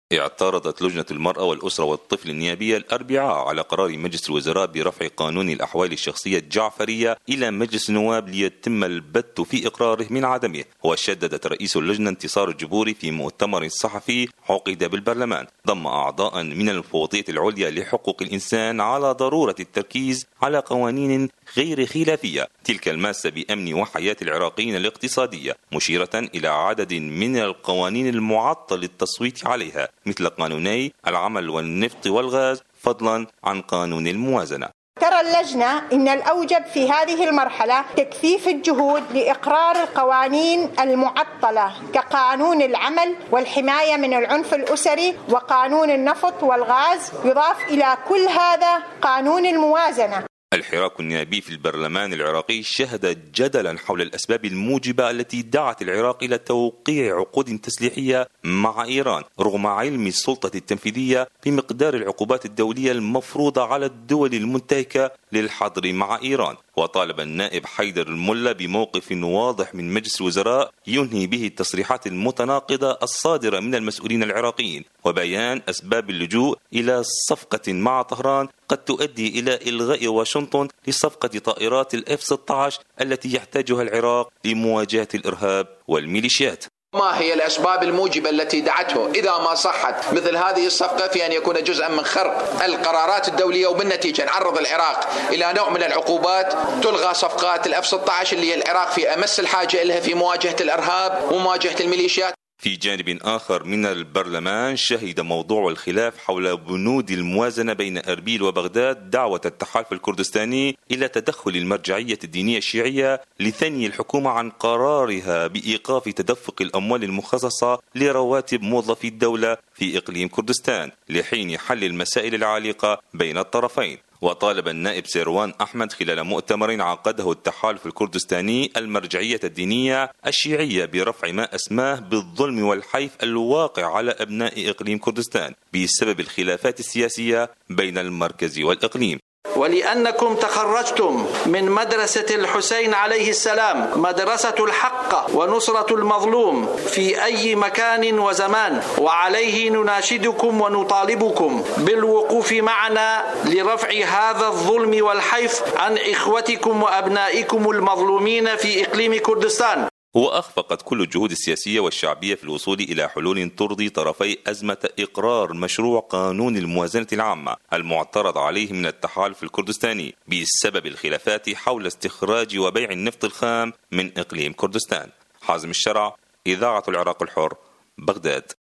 اعترضت لجنة المرأة والأسرة والطفل النيابية الأربعاء على قرار مجلس الوزراء برفع قانون الأحوال الشخصية الجعفرية إلى مجلس النواب ليتم البت في إقراره من عدمه. وشددت رئيس اللجنة انتصار الجبوري في مؤتمر صحفي عقد بالبرلمان ضم أعضاء من المفوضية العليا لحقوق الإنسان على ضرورة التركيز على قوانين غير خلافية تلك الماسة بأمن وحياة العراقيين الاقتصادية، مشيرة إلى عدد من القوانين المعطل للتصويت عليها مثل قانوني العمل والنفط والغاز فضلا عن قانون الموازنة. ترى اللجنة إن الأوجب في هذه المرحلة تكثيف الجهود لإقرار القوانين المعطلة كقانون العمل والحماية من العنف الأسري وقانون النفط والغاز، يضاف إلى كل هذا قانون الموازنة. الحراك النيابي في البرلمان العراقي شهد جدلا حول الأسباب الموجبة التي دعت العراق إلى توقيع عقود تسليحية مع إيران رغم علم السلطة التنفيذية بمقدار العقوبات الدولية المفروضة على الدول المنتهكة للحظر مع إيران. وطالب النائب حيدر الملا بموقف واضح من مجلس الوزراء ينهي به التصريحات المتناقضة الصادرة من المسؤولين العراقيين وبيان أسباب اللجوء إلى صفقة مع طهران قد تؤدي إلى إلغاء واشنطن لصفقة طائرات الF-16 التي يحتاجها العراق لمواجهة الإرهاب والميليشيات. ما هي الأسباب الموجبة التي دعته إذا ما صحت مثل هذه الصفقة في أن يكون جزءا من خرق القرارات الدولية وبالنتيجة نعرض العراق إلى نوع من العقوبات، تلغى صفقات الF-16 اللي العراق في أمس الحاجة لها في مواجهة الإرهاب ومواجهة الميليشيات. في جانب آخر من البرلمان شهد موضوع الخلاف حول بنود الموازنة بين أربيل وبغداد دعوة التحالف الكردستاني إلى تدخل المرجعية الدينية الشيعية لثني الحكومة عن قرارها بإيقاف تدفق الأموال المخصصة لرواتب موظفي الدولة في إقليم كردستان لحين حل المسائل العالقة بين الطرفين. وطالب النائب سيروان أحمد خلال مؤتمر عقده التحالف الكردستاني المرجعية الدينية الشيعية برفع ما أسماه بالظلم والحيف الواقع على أبناء إقليم كردستان بسبب الخلافات السياسية بين المركز والإقليم. ولأنكم تخرجتم من مدرسة الحسين عليه السلام، مدرسة الحق ونصرة المظلوم في أي مكان وزمان، وعليه نناشدكم ونطالبكم بالوقوف معنا لرفع هذا الظلم والحيف عن إخوتكم وأبنائكم المظلومين في إقليم كردستان. وأخفقت كل الجهود السياسية والشعبية في الوصول إلى حلول ترضي طرفي أزمة إقرار مشروع قانون الموازنة العامة المعترض عليه من التحالف الكردستاني بسبب الخلافات حول استخراج وبيع النفط الخام من إقليم كردستان. حازم الشرع، إذاعة العراق الحر، بغداد.